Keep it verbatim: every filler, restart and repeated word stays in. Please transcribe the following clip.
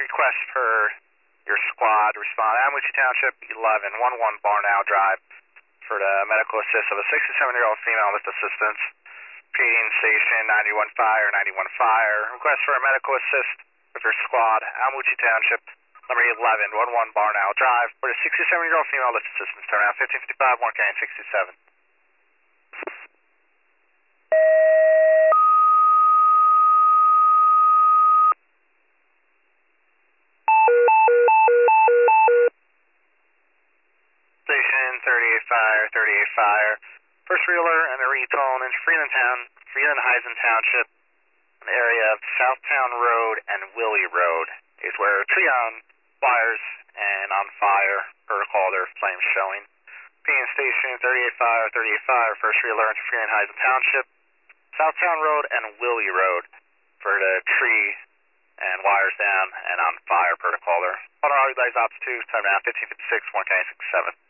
request for your squad to respond. Alamouche Township, eleven eleven Barnow Drive, for the medical assist of a sixty-seven-year-old female with assistance. Feeding station ninety-one fire, ninety-one fire. Request for a medical assist with your squad. Alamouche Township, number eleven eleven Barnow Drive, for the sixty-seven-year-old female with assistance. Turn out fifteen fifty-five, one K sixty-seven. Station thirty-eight fire, thirty-eight fire. First reeler and a retone in Freelandtown, Freeland-Heisen Township, an area of Southtown Road and Willie Road, is where tree on wires and on fire. Protocol, their flames showing. P N station thirty-eight fire, thirty-eight fire. First reeler into Freeland-Heisen Township, Southtown Road and Willie Road, for the tree and wires down and on fire. Protocol there. Hold on, all you guys, ops two, time now fifteen fifty-six, one K sixty-seven.